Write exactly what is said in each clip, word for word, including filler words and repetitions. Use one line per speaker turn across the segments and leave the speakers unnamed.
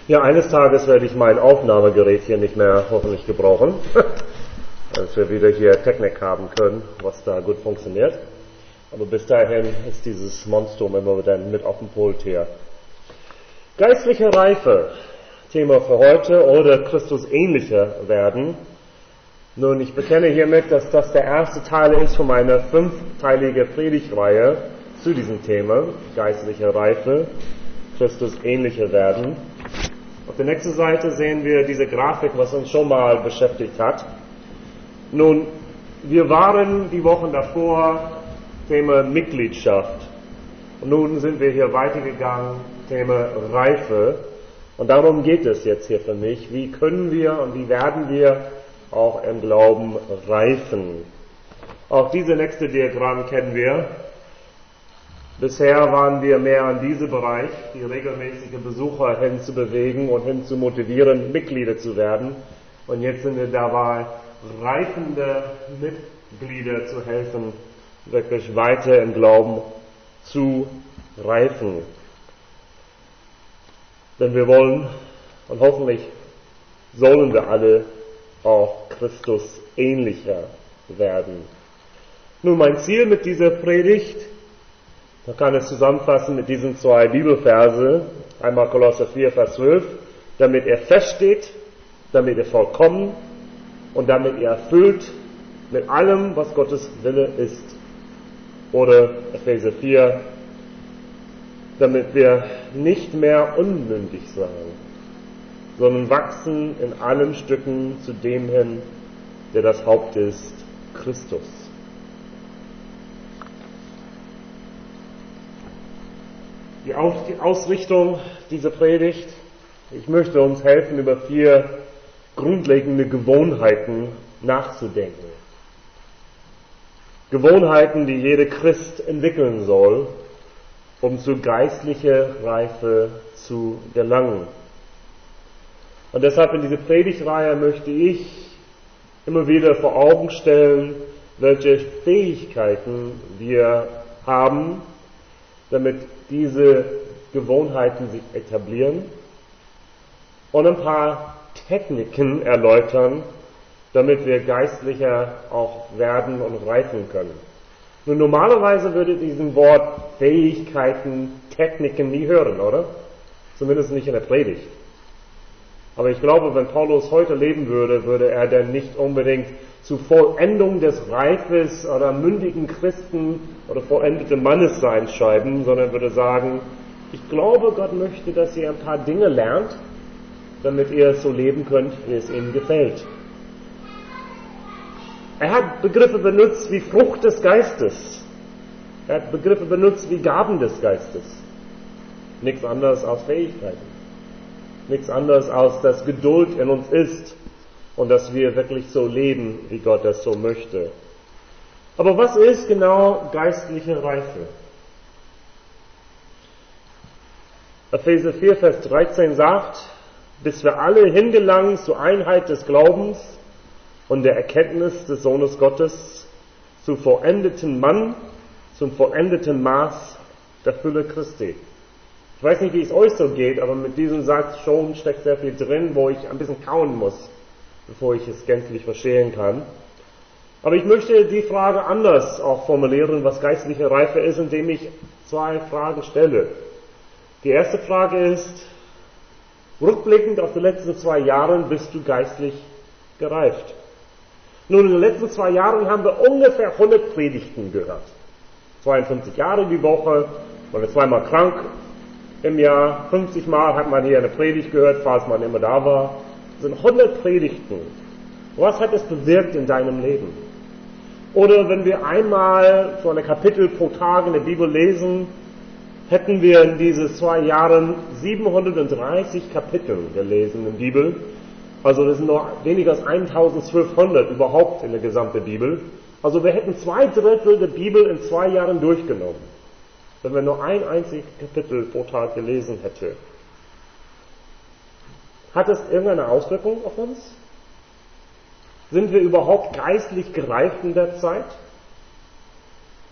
Ja, eines Tages werde ich mein Aufnahmegerät hier nicht mehr hoffentlich gebrauchen, dass wir wieder hier Technik haben können, was da gut funktioniert. Aber bis dahin ist dieses Monstrum immer wieder mit auf dem Pult hier. Geistliche Reife, Thema für heute, oder Christus ähnlicher werden. Nun, ich bekenne hiermit, dass das der erste Teil ist von meiner fünfteilige Predigtreihe zu diesem Thema, geistliche Reife, Christus ähnlicher werden. Auf der nächsten Seite sehen wir diese Grafik, was uns schon mal beschäftigt hat. Nun, wir waren die Wochen davor Thema Mitgliedschaft. Und nun sind wir hier weitergegangen, Thema Reife. Und darum geht es jetzt hier für mich. Wie können wir und wie werden wir auch im Glauben reifen? Auch diese nächste Diagramm kennen wir. Bisher waren wir mehr an diesem Bereich, die regelmäßigen Besucher hinzubewegen und hin zu motivieren, Mitglieder zu werden. Und jetzt sind wir dabei, reifende Mitglieder zu helfen, wirklich weiter im Glauben zu reifen. Denn wir wollen und hoffentlich sollen wir alle auch Christus ähnlicher werden. Nun, mein Ziel mit dieser Predigt, man kann es zusammenfassen mit diesen zwei Bibelverse, einmal Kolosser vier, Vers zwölf, damit er feststeht, damit er vollkommen und damit er erfüllt mit allem, was Gottes Wille ist. Oder Epheser vier, damit wir nicht mehr unmündig sein, sondern wachsen in allen Stücken zu dem hin, der das Haupt ist, Christus. Die Ausrichtung dieser Predigt, ich möchte uns helfen, über vier grundlegende Gewohnheiten nachzudenken. Gewohnheiten, die jeder Christ entwickeln soll, um zu geistlicher Reife zu gelangen. Und deshalb in dieser Predigtreihe möchte ich immer wieder vor Augen stellen, welche Fähigkeiten wir haben, damit diese Gewohnheiten sich etablieren, und ein paar Techniken erläutern, damit wir geistlicher auch werden und reifen können. Nun, normalerweise würde diesen Wort Fähigkeiten, Techniken nie hören, oder? Zumindest nicht in der Predigt. Aber ich glaube, wenn Paulus heute leben würde, würde er dann nicht unbedingt zu Vollendung des Reifes oder mündigen Christen oder vollendeten Mannesseins schreiben, sondern würde sagen, ich glaube, Gott möchte, dass ihr ein paar Dinge lernt, damit ihr so leben könnt, wie es ihm gefällt. Er hat Begriffe benutzt wie Frucht des Geistes. Er hat Begriffe benutzt wie Gaben des Geistes. Nichts anderes als Fähigkeiten. Nichts anderes als dass Geduld in uns ist und dass wir wirklich so leben, wie Gott das so möchte. Aber was ist genau geistliche Reife? Epheser vier, Vers dreizehn sagt, bis wir alle hingelangen zur Einheit des Glaubens und der Erkenntnis des Sohnes Gottes, zum vollendeten Mann, zum vollendeten Maß der Fülle Christi. Ich weiß nicht, wie es euch so geht, aber mit diesem Satz schon steckt sehr viel drin, wo ich ein bisschen kauen muss, bevor ich es gänzlich verstehen kann. Aber ich möchte die Frage anders auch formulieren, was geistliche Reife ist, indem ich zwei Fragen stelle. Die erste Frage ist, rückblickend auf die letzten zwei Jahre bist du geistlich gereift. Nun, in den letzten zwei Jahren haben wir ungefähr hundert Predigten gehört. zweiundfünfzig Jahre die Woche, man ist zweimal krank im Jahr, fünfzig Mal hat man hier eine Predigt gehört, falls man immer da war. Das sind hundert Predigten. Was hat es bewirkt in deinem Leben? Oder wenn wir einmal so eine Kapitel pro Tag in der Bibel lesen, hätten wir in diesen zwei Jahren siebenhundertdreißig Kapitel gelesen in der Bibel. Also das sind nur weniger als eintausendzwölfhundert überhaupt in der gesamten Bibel. Also wir hätten zwei Drittel der Bibel in zwei Jahren durchgenommen, wenn wir nur ein einziges Kapitel pro Tag gelesen hätten. Hat das irgendeine Auswirkung auf uns? Sind wir überhaupt geistlich gereift in der Zeit?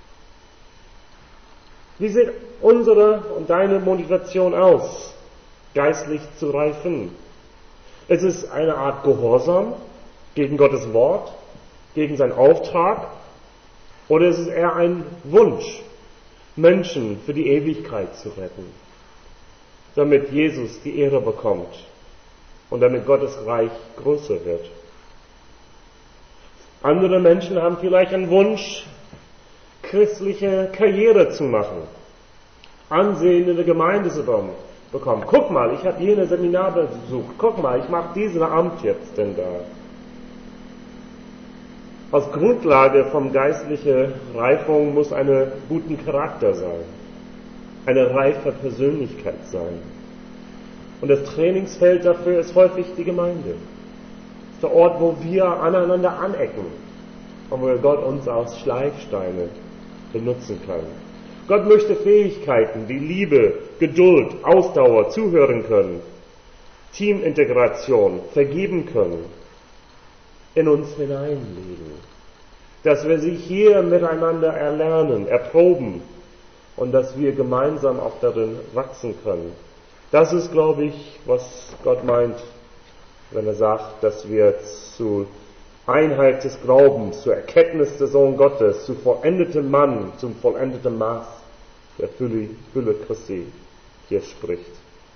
Wie sieht unsere und deine Motivation aus? geistlich zu reifen? Es ist eine Art Gehorsam gegen Gottes Wort, gegen seinen Auftrag, oder ist es eher ein Wunsch, Menschen für die Ewigkeit zu retten, damit Jesus die Ehre bekommt und damit Gottes Reich größer wird? Andere Menschen haben vielleicht einen Wunsch, christliche Karriere zu machen, Ansehen in der Gemeinde zu bekommen. Guck mal, ich habe jene Seminar besucht. Guck mal, ich mache dieses Amt jetzt denn da. Als Grundlage von geistlicher Reifung muss einen guten Charakter sein, eine reife Persönlichkeit sein. Und das Trainingsfeld dafür ist häufig die Gemeinde. Das ist der Ort, wo wir aneinander anecken und wo Gott uns als Schleifsteine benutzen kann. Gott möchte Fähigkeiten wie Liebe, Geduld, Ausdauer, zuhören können, Teamintegration, vergeben können, in uns hineinlegen. Dass wir sie hier miteinander erlernen, erproben und dass wir gemeinsam auch darin wachsen können. Das ist, glaube ich, was Gott meint, wenn er sagt, dass wir zu Einheit des Glaubens, zur Erkenntnis des Sohn Gottes, zu vollendetem Mann, zum vollendeten Maß der Fülle, Fülle Christi hier spricht.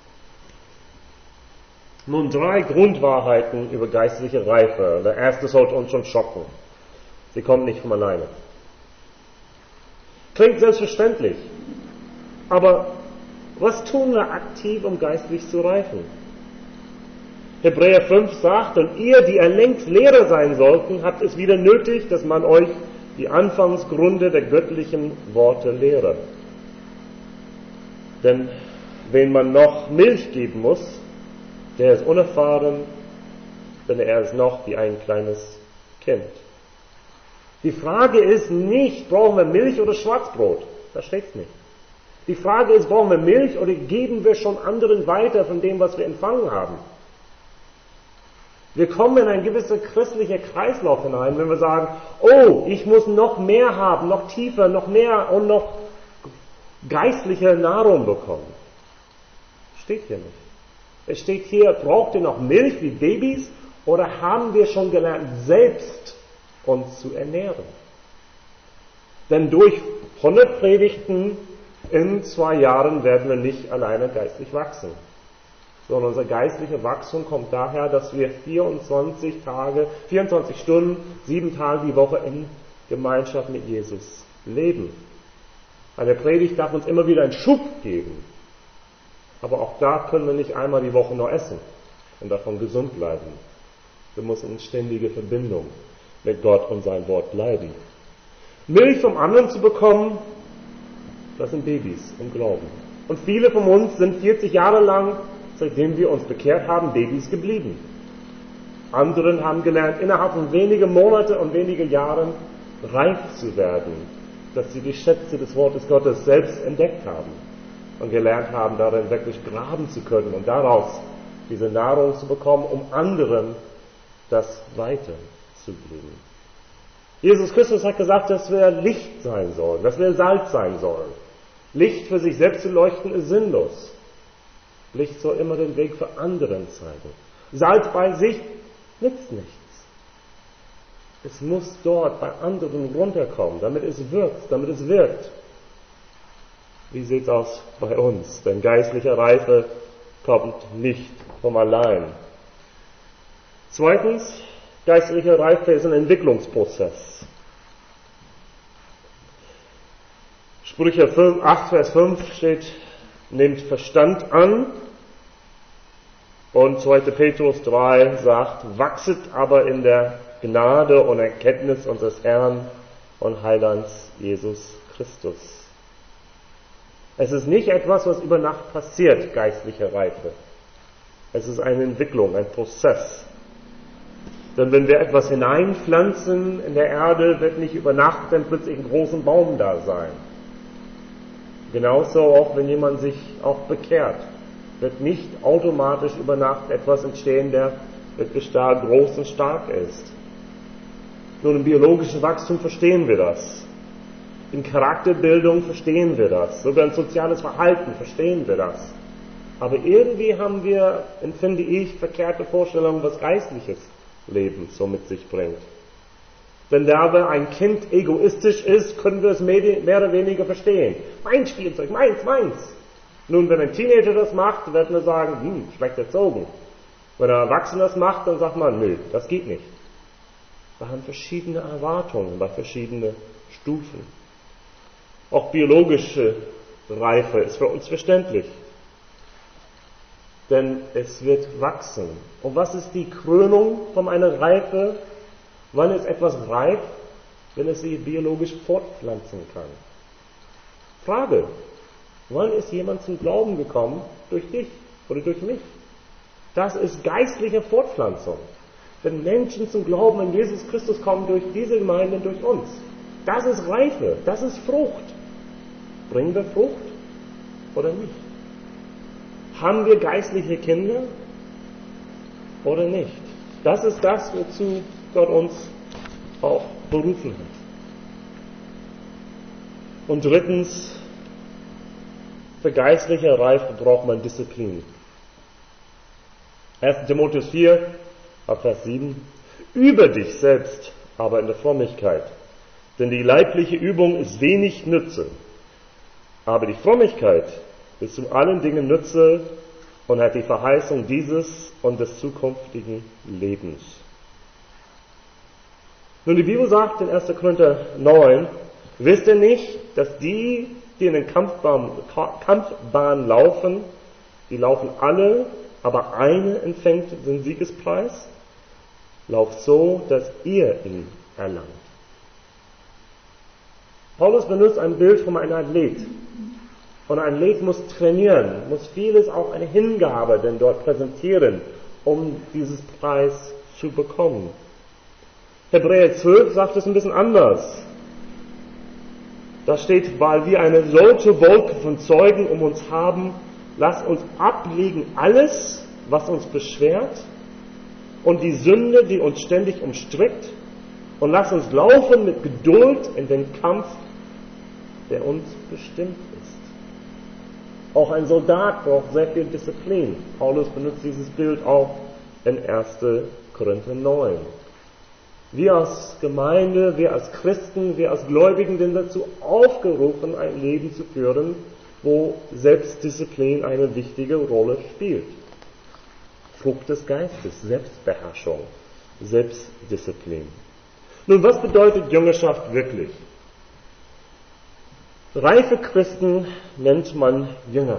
Nun drei Grundwahrheiten über geistliche Reife. Der erste sollte uns schon schocken. Sie kommt nicht von alleine. Klingt selbstverständlich, aber was tun wir aktiv, um geistlich zu reifen? Hebräer fünf sagt, und ihr, die ihr längst Lehrer sein sollten, habt es wieder nötig, dass man euch die Anfangsgründe der göttlichen Worte lehre. Denn wen man noch Milch geben muss, der ist unerfahren, denn er ist noch wie ein kleines Kind. Die Frage ist nicht, brauchen wir Milch oder Schwarzbrot? Da steht's nicht. Die Frage ist, brauchen wir Milch oder geben wir schon anderen weiter von dem, was wir empfangen haben? Wir kommen in einen gewissen christlichen Kreislauf hinein, wenn wir sagen, oh, ich muss noch mehr haben, noch tiefer, noch mehr und noch geistliche Nahrung bekommen. Steht hier nicht. Es steht hier, braucht ihr noch Milch wie Babys oder haben wir schon gelernt, selbst uns zu ernähren? Denn durch hundert Predigten in zwei Jahren werden wir nicht alleine geistlich wachsen. Sondern unser geistliches Wachstum kommt daher, dass wir vierundzwanzig Tage, vierundzwanzig Stunden, sieben Tage die Woche in Gemeinschaft mit Jesus leben. Eine Predigt darf uns immer wieder einen Schub geben. Aber auch da können wir nicht einmal die Woche nur essen und davon gesund bleiben. Wir müssen in ständige Verbindung mit Gott und sein Wort bleiben. Milch vom anderen zu bekommen, das sind Babys im Glauben. Und viele von uns sind vierzig Jahre lang, seitdem wir uns bekehrt haben, Babys geblieben. Andere haben gelernt, innerhalb von wenigen Monaten und wenigen Jahren reif zu werden, dass sie die Schätze des Wortes Gottes selbst entdeckt haben und gelernt haben, darin wirklich graben zu können und daraus diese Nahrung zu bekommen, um anderen das weiterzugeben. Jesus Christus hat gesagt, dass wir Licht sein sollen, dass wir Salz sein sollen. Licht für sich selbst zu leuchten ist sinnlos. Licht soll immer den Weg für anderen zeigen. Salz bei sich nützt nichts. Es muss dort bei anderen runterkommen, damit es wirkt, damit es wirkt. Wie sieht's aus bei uns? Denn geistliche Reife kommt nicht vom allein. Zweitens, geistliche Reife ist ein Entwicklungsprozess. Sprüche acht, Vers fünf steht, nehmt Verstand an. Und zweiter Petrus drei sagt, wachset aber in der Gnade und Erkenntnis unseres Herrn und Heilands Jesus Christus. Es ist nicht etwas, was über Nacht passiert, geistliche Reife. Es ist eine Entwicklung, ein Prozess. Denn wenn wir etwas hineinpflanzen in der Erde, wird nicht über Nacht dann plötzlich ein großer Baum da sein. Genauso auch, wenn jemand sich auch bekehrt, wird nicht automatisch über Nacht etwas entstehen, der wirklich stark groß und stark ist. Nur im biologischen Wachstum verstehen wir das. In Charakterbildung verstehen wir das. Sogar in soziales Verhalten verstehen wir das. Aber irgendwie haben wir, empfinde ich, verkehrte Vorstellungen, was geistliches Leben so mit sich bringt. Wenn da ein Kind egoistisch ist, können wir es mehr oder weniger verstehen. Mein Spielzeug, meins, meins. Nun, wenn ein Teenager das macht, werden wir sagen, hm, schlecht erzogen. Wenn ein Erwachsener das macht, dann sagt man, nö, das geht nicht. Wir haben verschiedene Erwartungen bei verschiedenen Stufen. Auch biologische Reife ist für uns verständlich. Denn es wird wachsen. Und was ist die Krönung von einer Reife? Wann ist etwas reif? Wenn es sich biologisch fortpflanzen kann. Frage. Wann ist jemand zum Glauben gekommen? Durch dich oder durch mich? Das ist geistliche Fortpflanzung. Wenn Menschen zum Glauben an Jesus Christus kommen, durch diese Gemeinde, durch uns. Das ist Reife, das ist Frucht. Bringen wir Frucht oder nicht? Haben wir geistliche Kinder oder nicht? Das ist das, wozu Gott uns auch berufen hat. Und drittens, für geistliche Reife braucht man Disziplin. erster Timotheus vier, Vers sieben. Übe dich selbst aber in der Frömmigkeit, denn die leibliche Übung ist wenig Nütze, aber die Frömmigkeit ist zu allen Dingen Nütze und hat die Verheißung dieses und des zukünftigen Lebens. Nun, die Bibel sagt in erster Korinther neun, wisst ihr nicht, dass die, die in den Kampfbahn, Kampfbahn laufen, die laufen alle, aber eine empfängt den Siegespreis? Lauft so, dass ihr ihn erlangt. Paulus benutzt ein Bild von einem Athlet. Und ein Athlet muss trainieren, muss vieles, auch eine Hingabe denn dort präsentieren, um dieses Preis zu bekommen. Hebräer zwölf sagt es ein bisschen anders. Da steht, weil wir eine solche Wolke von Zeugen um uns haben, lasst uns ablegen alles, was uns beschwert und die Sünde, die uns ständig umstrickt, und lasst uns laufen mit Geduld in den Kampf, der uns bestimmt ist. Auch ein Soldat braucht sehr viel Disziplin. Paulus benutzt dieses Bild auch in erster Korinther neun. Wir als Gemeinde, wir als Christen, wir als Gläubigen sind dazu aufgerufen, ein Leben zu führen, wo Selbstdisziplin eine wichtige Rolle spielt. Frucht des Geistes, Selbstbeherrschung, Selbstdisziplin. Nun, was bedeutet Jüngerschaft wirklich? Reife Christen nennt man Jünger.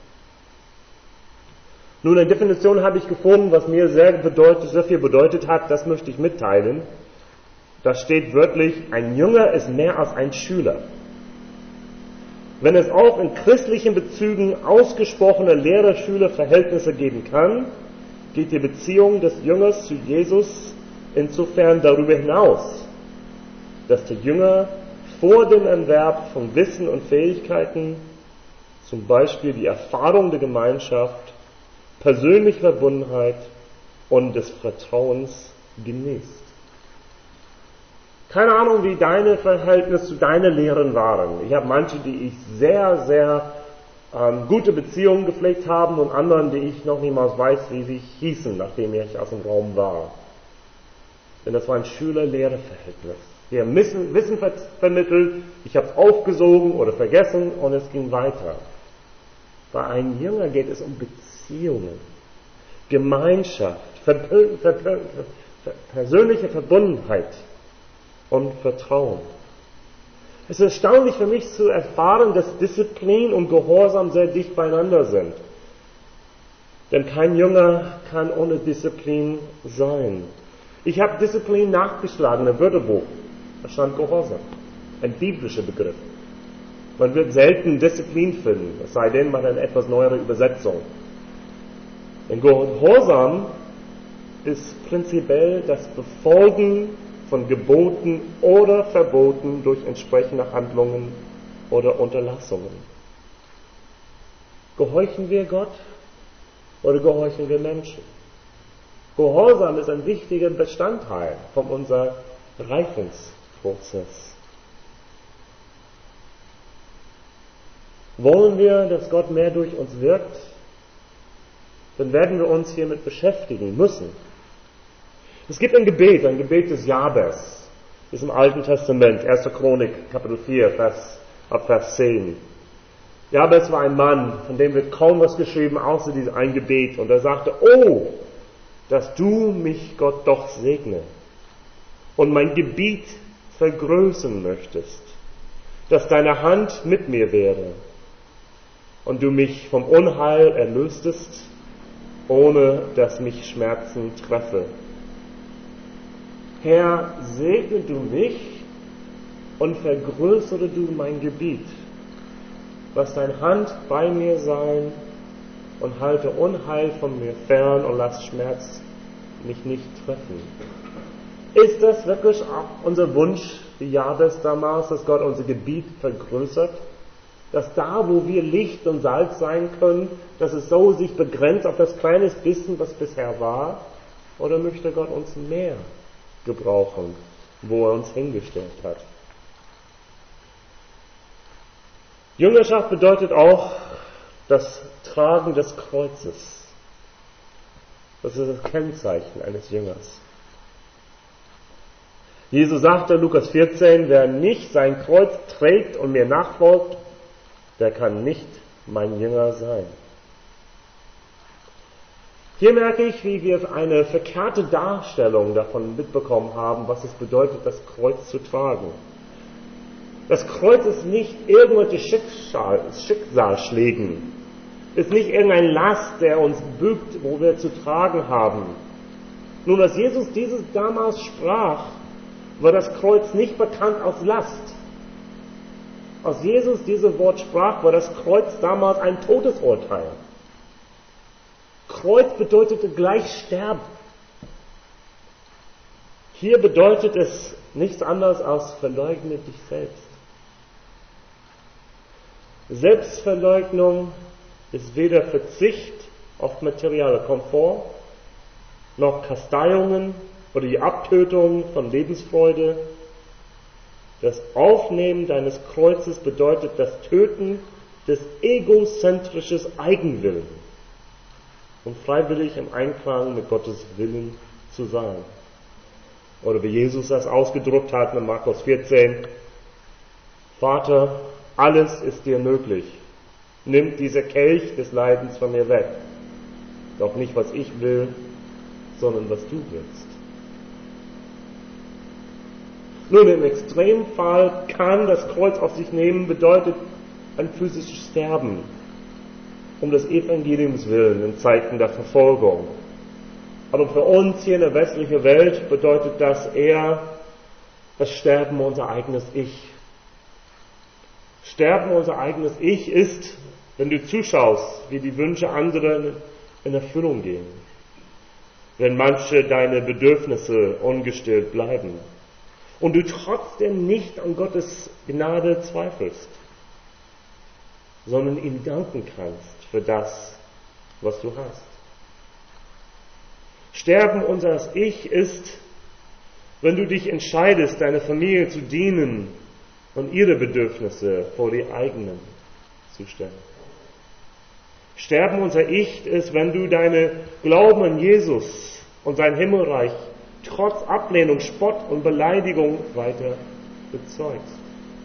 Nun, eine Definition habe ich gefunden, was mir sehr, bedeutet, sehr viel bedeutet hat, das möchte ich mitteilen. Da steht wörtlich, ein Jünger ist mehr als ein Schüler. Wenn es auch in christlichen Bezügen ausgesprochene Lehrer-Schüler-Verhältnisse geben kann, geht die Beziehung des Jüngers zu Jesus insofern darüber hinaus, dass der Jünger vor dem Erwerb von Wissen und Fähigkeiten, zum Beispiel die Erfahrung der Gemeinschaft, persönliche Verbundenheit und des Vertrauens genießt. Keine Ahnung, wie deine Verhältnisse zu deinen Lehrern waren. Ich habe manche, die ich sehr, sehr ähm, gute Beziehungen gepflegt habe und anderen, die ich noch niemals weiß, wie sie hießen, nachdem ich aus dem Raum war. Denn das war ein Schüler-Lehrer-Verhältnis. Wir haben Wissen, Wissen vermittelt, ich habe es aufgesogen oder vergessen und es ging weiter. Bei einem Jünger geht es um Beziehungen, Gemeinschaft, Verpö- Verpö- Ver- persönliche Verbundenheit und Vertrauen. Es ist erstaunlich für mich zu erfahren, dass Disziplin und Gehorsam sehr dicht beieinander sind. Denn kein Jünger kann ohne Disziplin sein. Ich habe Disziplin nachgeschlagen im Wörterbuch. Da stand Gehorsam, ein biblischer Begriff. Man wird selten Disziplin finden, es sei denn, man hat eine etwas neuere Übersetzung. Denn Gehorsam ist prinzipiell das Befolgen von Geboten oder Verboten durch entsprechende Handlungen oder Unterlassungen. Gehorchen wir Gott oder gehorchen wir Menschen? Gehorsam ist ein wichtiger Bestandteil von unserem Reifungsprozess. Wollen wir, dass Gott mehr durch uns wirkt? dann werden wir uns hiermit beschäftigen müssen. Es gibt ein Gebet, ein Gebet des Jabes, das ist im Alten Testament, erster Chronik, Kapitel vier, Vers, ab Vers zehn. Jabes war ein Mann, von dem wird kaum was geschrieben, außer dieses ein Gebet. Und er sagte, oh, dass du mich, Gott, doch segne und mein Gebiet vergrößern möchtest, dass deine Hand mit mir wäre und du mich vom Unheil erlöstest, ohne dass mich Schmerzen treffe. Herr, segne du mich und vergrößere du mein Gebiet. Lass deine Hand bei mir sein und halte Unheil von mir fern und lass Schmerz mich nicht treffen. Ist das wirklich auch unser Wunsch, wie Jabes damals, dass Gott unser Gebiet vergrößert? Dass da, wo wir Licht und Salz sein können, dass es so sich begrenzt auf das kleine bisschen, was bisher war? Oder möchte Gott uns mehr gebrauchen, wo er uns hingestellt hat? Jüngerschaft bedeutet auch das Tragen des Kreuzes. Das ist das Kennzeichen eines Jüngers. Jesus sagte, Lukas vierzehn, wer nicht sein Kreuz trägt und mir nachfolgt, der kann nicht mein Jünger sein. Hier merke ich, wie wir eine verkehrte Darstellung davon mitbekommen haben, was es bedeutet, das Kreuz zu tragen. Das Kreuz ist nicht irgendwelche Schicksal, Schicksalsschlägen, ist nicht irgendein Last, der uns bügt, wo wir zu tragen haben. Nun, als Jesus dieses damals sprach, war das Kreuz nicht bekannt als Last. Als Jesus dieses Wort sprach, war das Kreuz damals ein Todesurteil. Kreuz bedeutete gleich sterben. Hier bedeutet es nichts anderes als verleugne dich selbst. Selbstverleugnung ist weder Verzicht auf materielle Komfort, noch Kasteiungen oder die Abtötung von Lebensfreude. Das Aufnehmen deines Kreuzes bedeutet das Töten des egozentrischen Eigenwillens und freiwillig im Einklang mit Gottes Willen zu sein. Oder wie Jesus das ausgedrückt hat in Markus vierzehn, Vater, alles ist dir möglich. Nimm dieser Kelch des Leidens von mir weg. Doch nicht, was ich will, sondern was du willst. Nun, im Extremfall kann das Kreuz auf sich nehmen, bedeutet ein physisches Sterben, um des Evangeliums willen in Zeiten der Verfolgung. Aber für uns hier in der westlichen Welt bedeutet das eher das Sterben unser eigenes Ich. Sterben unser eigenes Ich ist, wenn du zuschaust, wie die Wünsche anderer in Erfüllung gehen, wenn manche deine Bedürfnisse ungestillt bleiben und du trotzdem nicht an Gottes Gnade zweifelst, sondern ihm danken kannst für das, was du hast. Sterben unseres Ich ist, wenn du dich entscheidest, deiner Familie zu dienen und ihre Bedürfnisse vor die eigenen zu stellen. Sterben unser Ich ist, wenn du deine Glauben an Jesus und sein Himmelreich trotz Ablehnung, Spott und Beleidigung weiter bezeugst.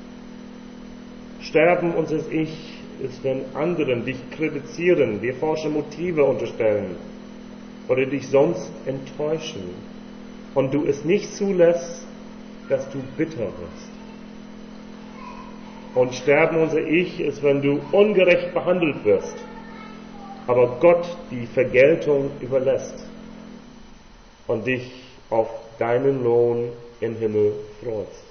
Sterben unseres Ich ist, wenn anderen dich kritisieren, dir falsche Motive unterstellen oder dich sonst enttäuschen und du es nicht zulässt, dass du bitter wirst. Und sterben unser Ich ist, wenn du ungerecht behandelt wirst, aber Gott die Vergeltung überlässt und dich auf deinen Lohn im Himmel freust.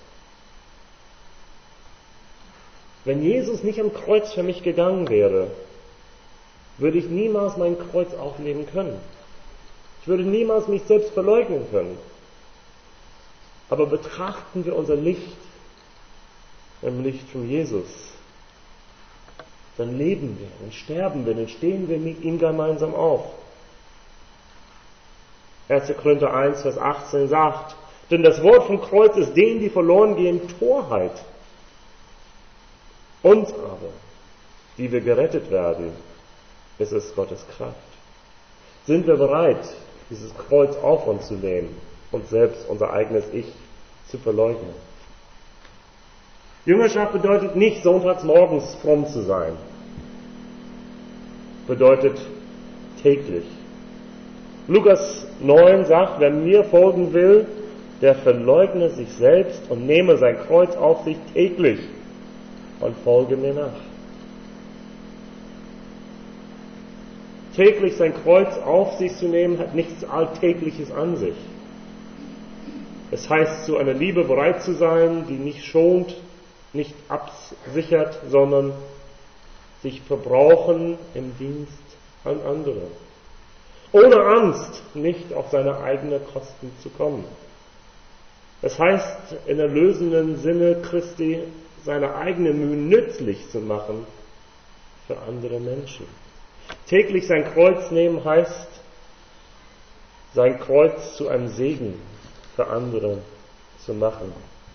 Wenn Jesus nicht am Kreuz für mich gegangen wäre, würde ich niemals mein Kreuz aufnehmen können. Ich würde niemals mich selbst verleugnen können. Aber betrachten wir unser Licht im Licht von Jesus, dann leben wir, dann sterben wir, dann stehen wir mit ihm gemeinsam auf. erster Korinther eins, Vers achtzehn sagt, denn das Wort vom Kreuz ist denen, die verloren gehen, Torheit. Uns aber, die wir gerettet werden, ist es Gottes Kraft. Sind wir bereit, dieses Kreuz auf uns zu nehmen und selbst unser eigenes Ich zu verleugnen? Jüngerschaft bedeutet nicht, sonntags morgens fromm zu sein. Bedeutet täglich. Lukas neun sagt, wer mir folgen will, der verleugne sich selbst und nehme sein Kreuz auf sich täglich und folge mir nach. Täglich sein Kreuz auf sich zu nehmen, hat nichts Alltägliches an sich. Es heißt, zu einer Liebe bereit zu sein, die nicht schont, nicht absichert, sondern sich verbrauchen im Dienst an andere. Ohne Angst, nicht auf seine eigenen Kosten zu kommen. Es heißt, in erlösenden Sinne Christi seine eigene Mühe nützlich zu machen für andere Menschen. Täglich sein Kreuz nehmen heißt, sein Kreuz zu einem Segen für andere zu machen.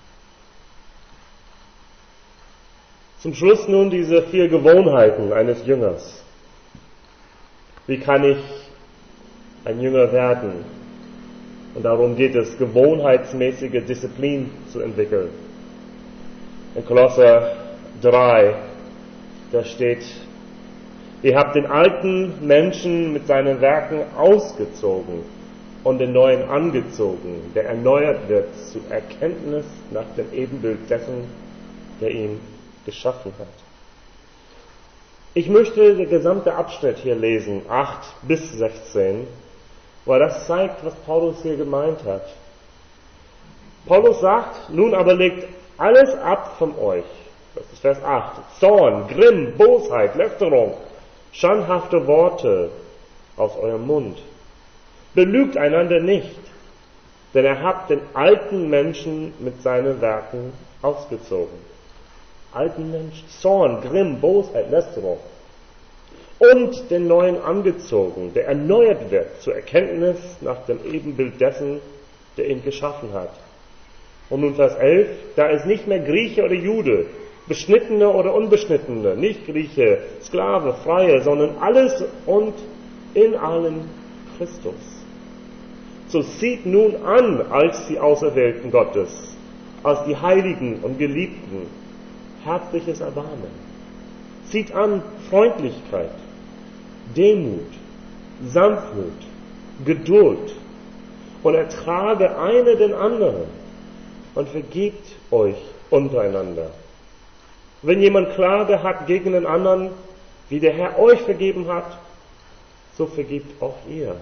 Zum Schluss nun diese vier Gewohnheiten eines Jüngers. Wie kann ich ein Jünger werden? Und darum geht es, gewohnheitsmäßige Disziplin zu entwickeln. In Kolosser drei, da steht, ihr habt den alten Menschen mit seinen Werken ausgezogen und den neuen angezogen, der erneuert wird zu Erkenntnis nach dem Ebenbild dessen, der ihn geschaffen hat. Ich möchte den gesamten Abschnitt hier lesen, acht bis sechzehn, weil das zeigt, was Paulus hier gemeint hat. Paulus sagt, nun aber legt alles ab von euch. Das ist Vers acht. Zorn, Grimm, Bosheit, Lästerung, schandhafte Worte aus eurem Mund. Belügt einander nicht, denn ihr habt den alten Menschen mit seinen Werken ausgezogen. Alten Menschen, Zorn, Grimm, Bosheit, Lästerung. Und den neuen angezogen, der erneuert wird zur Erkenntnis nach dem Ebenbild dessen, der ihn geschaffen hat. Und nun Vers elf, da ist nicht mehr Grieche oder Jude, Beschnittene oder Unbeschnittene, nicht Grieche, Sklave, Freie, sondern alles und in allen Christus. So zieht nun an als die Auserwählten Gottes, als die Heiligen und Geliebten, herzliches Erbarmen. Zieht an Freundlichkeit, Demut, Sanftmut, Geduld und ertrage einer den anderen und vergebt euch untereinander. Wenn jemand Klage hat gegen den anderen, wie der Herr euch vergeben hat, so vergebt auch ihr.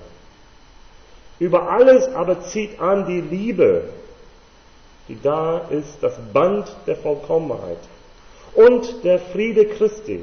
Über alles aber zieht an die Liebe, die da ist, das Band der Vollkommenheit und der Friede Christi,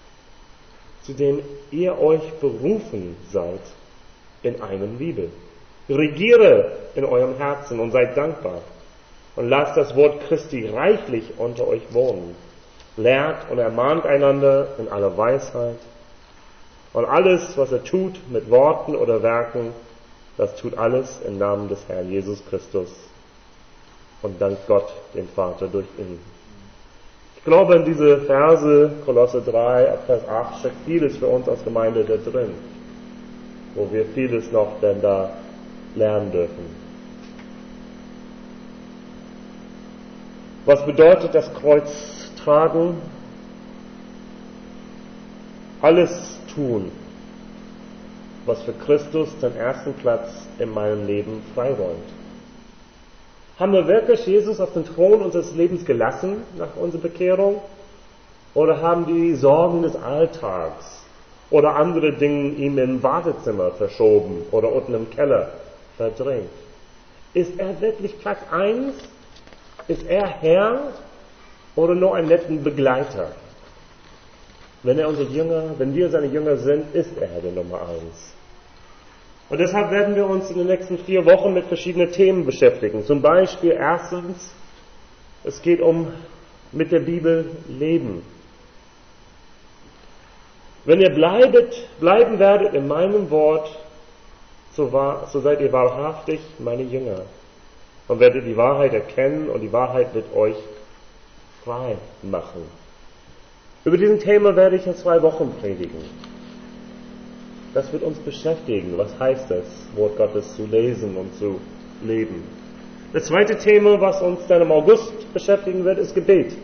zu dem ihr euch berufen seid in einem Liebe. Regiere in eurem Herzen und seid dankbar und lasst das Wort Christi reichlich unter euch wohnen. Lehrt und ermahnt einander in aller Weisheit und alles, was er tut mit Worten oder Werken, das tut alles im Namen des Herrn Jesus Christus und dankt Gott, den Vater, durch ihn. Ich glaube, in diese Verse, Kolosser drei, ab Vers acht, steckt vieles für uns als Gemeinde da drin, wo wir vieles noch denn da lernen dürfen. Was bedeutet das Kreuz tragen? Alles tun, was für Christus den ersten Platz in meinem Leben freiräumt. Haben wir wirklich Jesus auf den Thron unseres Lebens gelassen nach unserer Bekehrung? Oder haben die Sorgen des Alltags oder andere Dinge ihm im Wartezimmer verschoben oder unten im Keller verdrängt? Ist er wirklich Platz eins? Ist er Herr oder nur ein netter Begleiter? Wenn er unser Jünger, wenn wir seine Jünger sind, ist er der Nummer eins. Und deshalb werden wir uns in den nächsten vier Wochen mit verschiedenen Themen beschäftigen. Zum Beispiel erstens, es geht um mit der Bibel leben. Wenn ihr bleibet, bleiben werdet in meinem Wort, so, wahr, so seid ihr wahrhaftig meine Jünger. Und werdet die Wahrheit erkennen und die Wahrheit wird euch frei machen. Über diesen Thema werde ich in zwei Wochen predigen. Das wird uns beschäftigen. Was heißt es, Wort Gottes zu lesen und zu leben? Das zweite Thema, was uns dann im August beschäftigen wird, ist Gebet.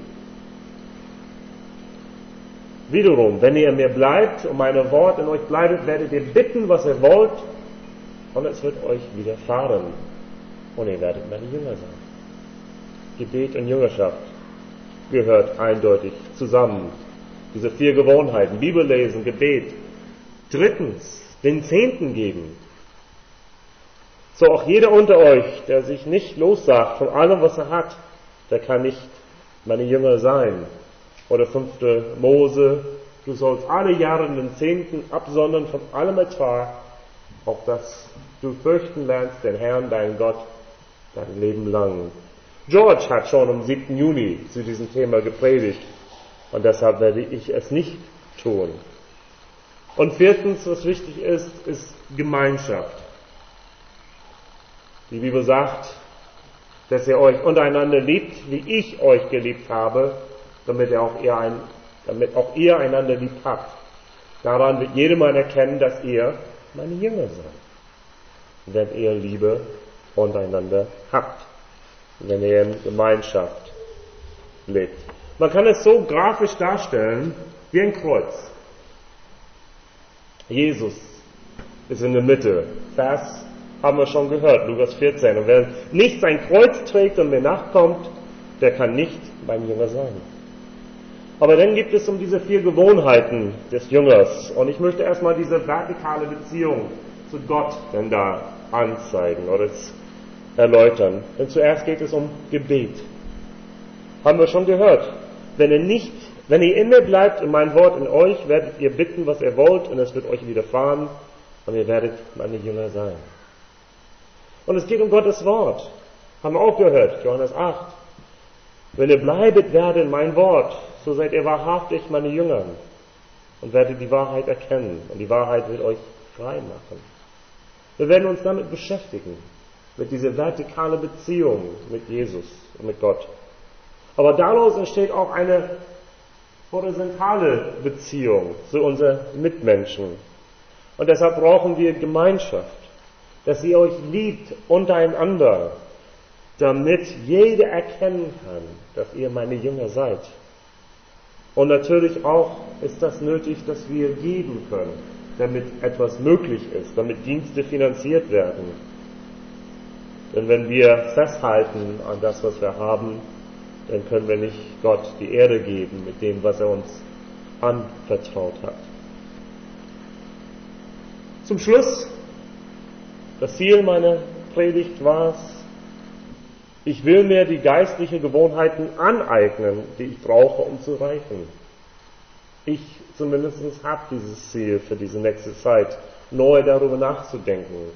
Wiederum, wenn ihr in mir bleibt und meine Wort in euch bleibt, werdet ihr bitten, was ihr wollt, und es wird euch widerfahren. Und ihr werdet meine Jünger sein. Gebet und Jüngerschaft gehört eindeutig zusammen. Diese vier Gewohnheiten: Bibellesen, Gebet. Drittens, den Zehnten geben. So auch jeder unter euch, der sich nicht lossagt von allem, was er hat, der kann nicht meine Jünger sein. Oder fünfte Mose, du sollst alle Jahre den Zehnten absondern von allem Ertrag, auf das du fürchten lernst, den Herrn, deinen Gott, dein Leben lang. George hat schon am siebten Juni zu diesem Thema gepredigt, und deshalb werde ich es nicht tun. Und viertens, was wichtig ist, ist Gemeinschaft. Die Bibel sagt, dass ihr euch untereinander liebt, wie ich euch geliebt habe, damit auch ihr, ein, damit auch ihr einander lieb habt. Daran wird jedermann erkennen, dass ihr meine Jünger seid, wenn ihr Liebe untereinander habt, wenn ihr in Gemeinschaft lebt. Man kann es so grafisch darstellen wie ein Kreuz. Jesus ist in der Mitte. Vers haben wir schon gehört, Lukas vierzehn. Und wer nicht sein Kreuz trägt und mir nachkommt, der kann nicht mein Jünger sein. Aber dann gibt es um diese vier Gewohnheiten des Jüngers. Und ich möchte erstmal diese vertikale Beziehung zu Gott denn da anzeigen oder erläutern. Denn zuerst geht es um Gebet. Haben wir schon gehört. Wenn ihr nicht, wenn ihr in mir bleibt und mein Wort in euch, werdet ihr bitten, was ihr wollt, und es wird euch widerfahren, und ihr werdet meine Jünger sein. Und es geht um Gottes Wort. Haben wir auch gehört, Johannes acht. Wenn ihr bleibet, werde in mein Wort, so seid ihr wahrhaftig meine Jünger und werdet die Wahrheit erkennen, und die Wahrheit wird euch frei machen. Wir werden uns damit beschäftigen, mit dieser vertikalen Beziehung mit Jesus und mit Gott. Aber daraus entsteht auch eine horizontale Beziehung zu unseren Mitmenschen. Und deshalb brauchen wir Gemeinschaft, dass ihr euch liebt untereinander, damit jeder erkennen kann, dass ihr meine Jünger seid. Und natürlich auch ist das nötig, dass wir geben können, damit etwas möglich ist, damit Dienste finanziert werden. Denn wenn wir festhalten an das, was wir haben, dann können wir nicht Gott die Ehre geben mit dem, was er uns anvertraut hat. Zum Schluss, das Ziel meiner Predigt war es, ich will mir die geistlichen Gewohnheiten aneignen, die ich brauche, um zu reifen. Ich zumindest habe dieses Ziel für diese nächste Zeit, neu darüber nachzudenken.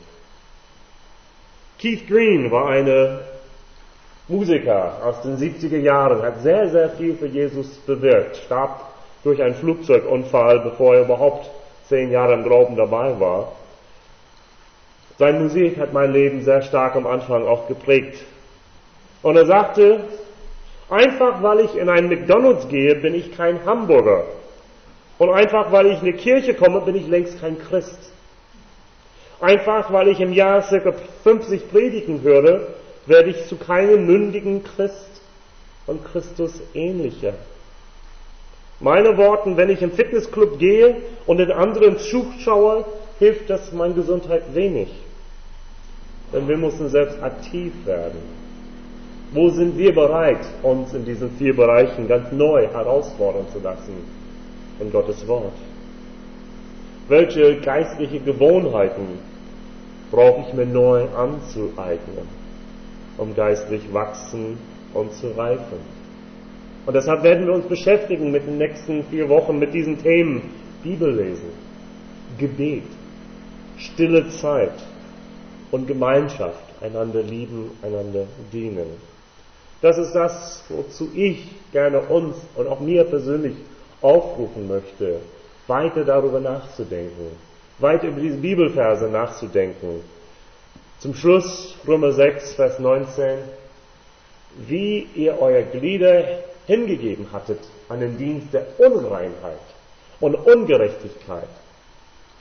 Keith Green war eine Musiker aus den siebziger Jahren, hat sehr, sehr viel für Jesus bewirkt, starb durch einen Flugzeugunfall, bevor er überhaupt zehn Jahre im Glauben dabei war. Seine Musik hat mein Leben sehr stark am Anfang auch geprägt. Und er sagte, einfach weil ich in einen McDonald's gehe, bin ich kein Hamburger. Und einfach weil ich in eine Kirche komme, bin ich längst kein Christ. Einfach weil ich im Jahr ca. fünfzig Predigen höre, werde ich zu keinem mündigen Christ und Christus ähnlicher. Meine Worten, wenn ich im Fitnessclub gehe und den anderen zuschaue, hilft das meiner Gesundheit wenig. Denn wir müssen selbst aktiv werden. Wo sind wir bereit, uns in diesen vier Bereichen ganz neu herausfordern zu lassen von Gottes Wort? Welche geistliche Gewohnheiten brauche ich mir neu anzueignen, um geistlich wachsen und zu reifen? Und deshalb werden wir uns beschäftigen mit den nächsten vier Wochen mit diesen Themen: Bibellesen, Gebet, stille Zeit und Gemeinschaft, einander lieben, einander dienen. Das ist das, wozu ich gerne uns und auch mir persönlich aufrufen möchte, weiter darüber nachzudenken, weiter über diese Bibelverse nachzudenken. Zum Schluss Römer sechs, Vers neunzehn. Wie ihr euer Glieder hingegeben hattet an den Dienst der Unreinheit und Ungerechtigkeit,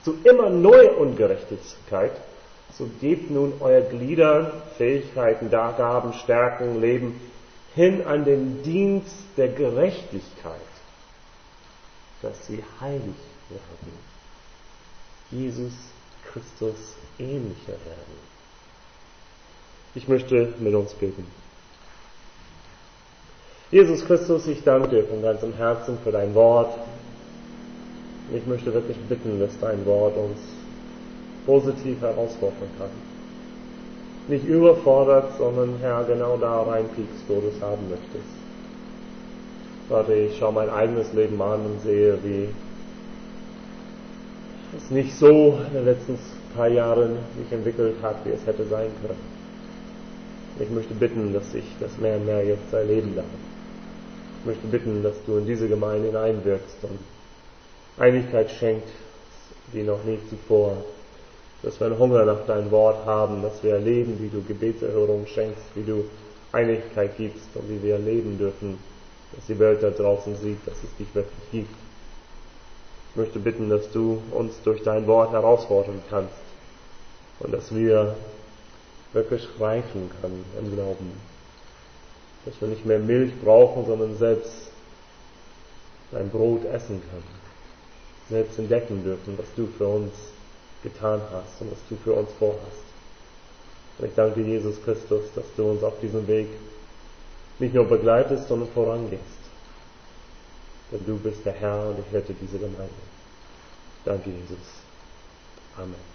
zu immer neuer Ungerechtigkeit, so gebt nun euer Glieder, Fähigkeiten, Gaben, Stärken, Leben hin an den Dienst der Gerechtigkeit, dass sie heilig werden, Jesus Christus ähnlicher werden. Ich möchte mit uns beten. Jesus Christus, ich danke dir von ganzem Herzen für dein Wort. Ich möchte wirklich bitten, dass dein Wort uns positiv herausfordern kann. Nicht überfordert, sondern Herr, genau da reinpiekst, wo du es haben möchtest. Vater, ich schaue mein eigenes Leben an und sehe, wie es nicht so in den letzten paar Jahren sich entwickelt hat, wie es hätte sein können. Ich möchte bitten, dass ich das mehr und mehr jetzt erleben darf. Ich möchte bitten, dass du in diese Gemeinde hineinwirkst und Einigkeit schenkt, wie noch nie zuvor. Dass wir einen Hunger nach deinem Wort haben, dass wir erleben, wie du Gebetserhörung schenkst, wie du Einigkeit gibst und wie wir erleben dürfen, dass die Welt da draußen sieht, dass es dich wirklich gibt. Ich möchte bitten, dass du uns durch dein Wort herausfordern kannst und dass wir wirklich reifen können im Glauben. Dass wir nicht mehr Milch brauchen, sondern selbst dein Brot essen können. Selbst entdecken dürfen, was du für uns getan hast und was du für uns vorhast. Und ich danke dir, Jesus Christus, dass du uns auf diesem Weg nicht nur begleitest, sondern vorangehst. Denn du bist der Herr und ich Hirte dieser Gemeinde. Danke, Jesus. Amen.